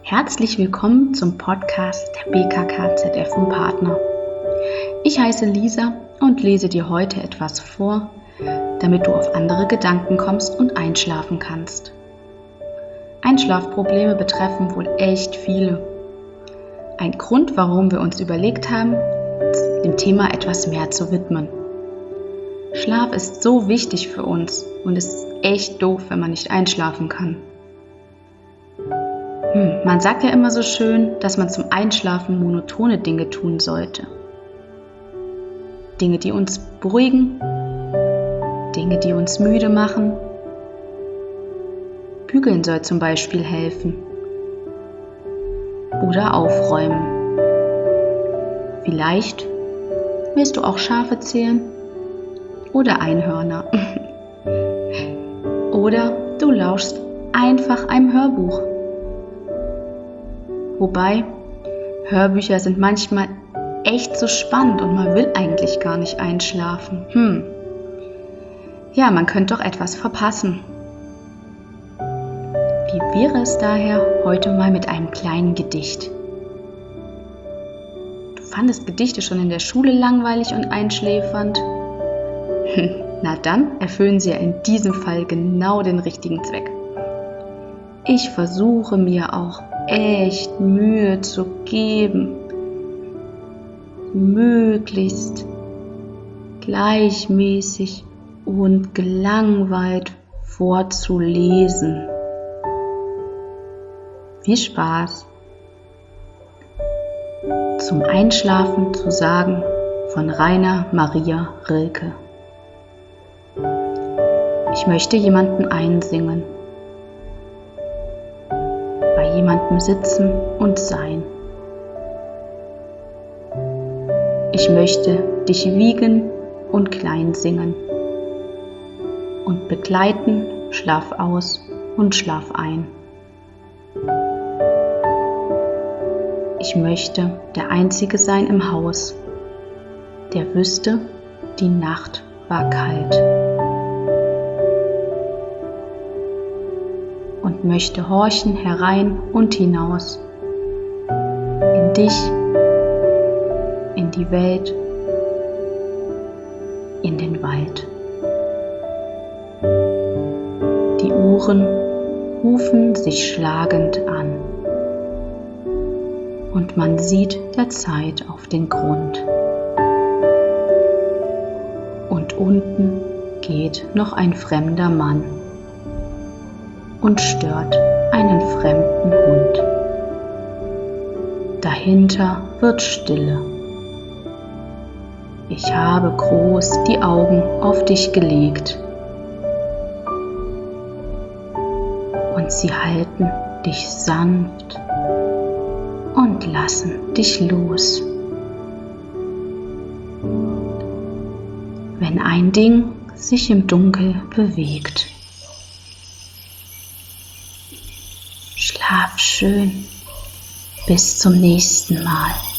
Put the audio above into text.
Herzlich willkommen zum Podcast der BKK-ZF und Partner. Ich heiße Lisa und lese dir heute etwas vor, damit du auf andere Gedanken kommst und einschlafen kannst. Einschlafprobleme betreffen wohl echt viele. Ein Grund, warum wir uns überlegt haben, dem Thema etwas mehr zu widmen. Schlaf ist so wichtig für uns und es ist echt doof, wenn man nicht einschlafen kann. Man sagt ja immer so schön, dass man zum Einschlafen monotone Dinge tun sollte. Dinge, die uns beruhigen, Dinge, die uns müde machen. Bügeln soll zum Beispiel helfen. Oder aufräumen. Vielleicht willst du auch Schafe zählen oder Einhörner. Oder du lauschst einfach einem Hörbuch. Wobei, Hörbücher sind manchmal echt so spannend und man will eigentlich gar nicht einschlafen. Ja, man könnte doch etwas verpassen. Wie wäre es daher heute mal mit einem kleinen Gedicht? Du fandest Gedichte schon in der Schule langweilig und einschläfernd? Na dann erfüllen sie ja in diesem Fall genau den richtigen Zweck. Ich versuche mir auch echt Mühe zu geben, möglichst gleichmäßig und gelangweilt vorzulesen. Viel Spaß! Zum Einschlafen zu sagen von Rainer Maria Rilke. Ich möchte jemanden einsingen. Bei jemandem sitzen und sein. Ich möchte dich wiegen und klein singen und begleiten, schlaf aus und schlaf ein. Ich möchte der Einzige sein im Haus, der wüsste, die Nacht war kalt. Und möchte horchen herein und hinaus, in dich, in die Welt, in den Wald. Die Uhren rufen sich schlagend an und man sieht der Zeit auf den Grund. Und unten geht noch ein fremder Mann und stört einen fremden Hund. Dahinter wird Stille. Ich habe groß die Augen auf dich gelegt und sie halten dich sanft und lassen dich los. Wenn ein Ding sich im Dunkel bewegt. Schlaf schön. Bis zum nächsten Mal.